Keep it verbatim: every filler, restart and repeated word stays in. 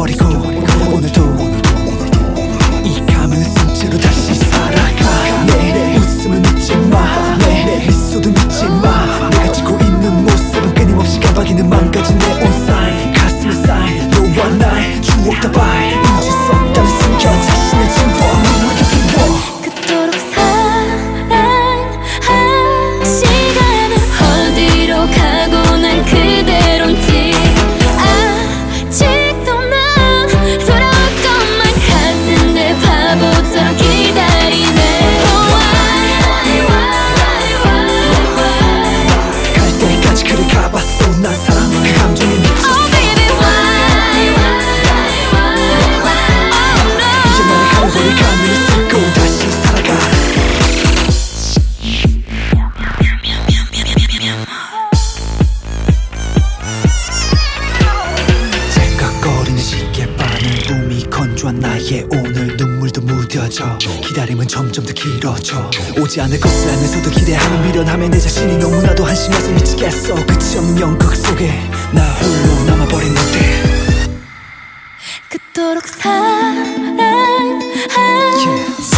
잊어버리고 오늘도 이 감은 쓴 채로 다시 살아가. 내 웃음은 잊지마, 내 미소도 잊지마. 내가 짓고 있는 모습은 끊임없이 깜빡이는 망가진 네온 사인. 가슴에 쌓인 너와 나의 추억 다발 잊을 수 없다면 숨겨 자신을 지워 눈물도 비워. 그토록 사랑한 시간은 어디로 가고 난 그대로인지 아직도 난 돌아올 것만 같은데 바보처럼 기다리네. 갈 때까지 그를 가봤어. 난 사랑 그 감정에 미쳤어. Oh baby why why why 이제 나를 가려버릴 가면을 쓰고 다시 살아가. 쟁각거리는 시계바늘 몸이 건조한 나의 오늘 눈물도 무뎌져. 기다림은 점점 더 길어져. 오지 않을 것을 알면서도 기대하는 미련함에 내 자신이 너무나도 한심해서 미치겠어. 끝이 없는 연극 속에 나 홀로 남아버린 무대. 그토록 사랑한 Yeah.